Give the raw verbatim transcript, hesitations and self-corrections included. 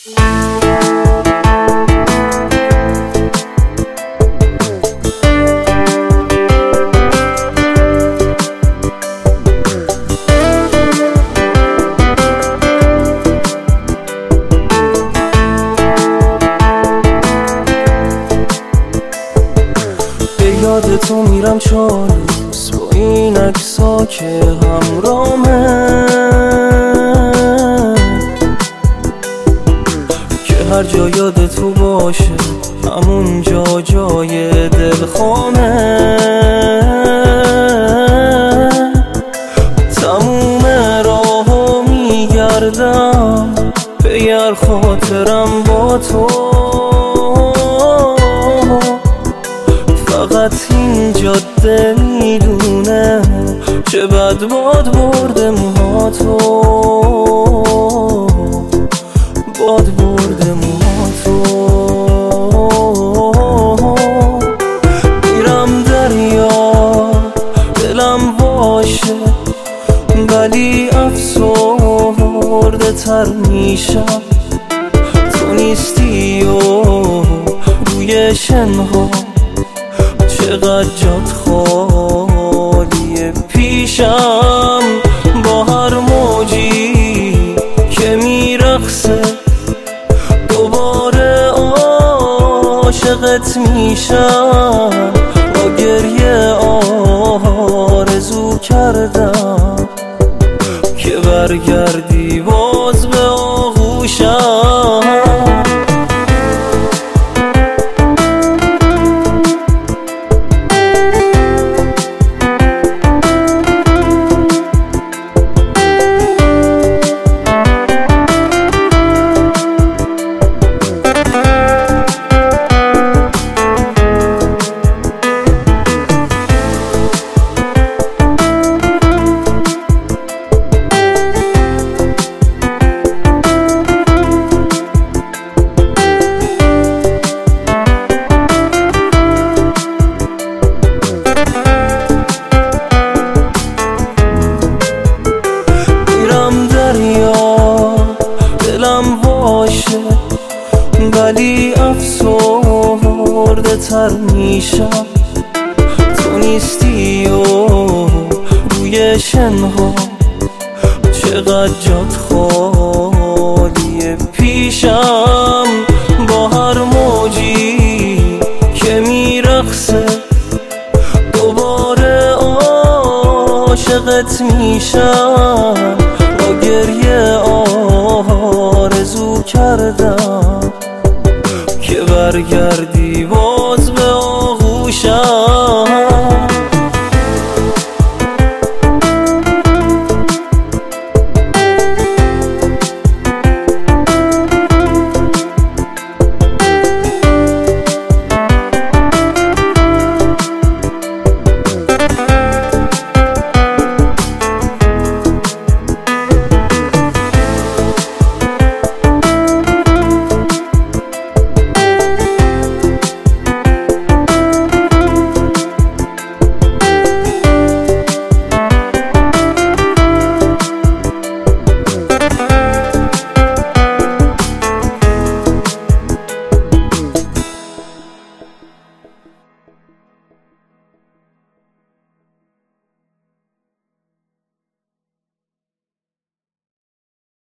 یاد تو میرم چهار روز با این عکسا که همرامه، که هر جا یاد تو باشه همون جا جای دلخوامه. تموم راهو میگردم پیر خاطرم با تو، فقط این جاده میدونه چه بد باد برده موهاتو، باد برده موهاتو. میرم دریا دلم باشه ولی افسرده تر میشم، تو نیستی و روی شنها چقدر جات خالیه پیشم. با هر موجی که میرقصه دوباره عاشقت میشم. با گریه آرزو کردم که برگردی باز به آغوشم. دلم باشه ولی افسرده تر میشم، تو نیستی و روی شنها چقدر جات خالیه پیشم. با هر موجی که میرقصه دوباره عاشقت میشم. با گریه آرزو کردم که برگردی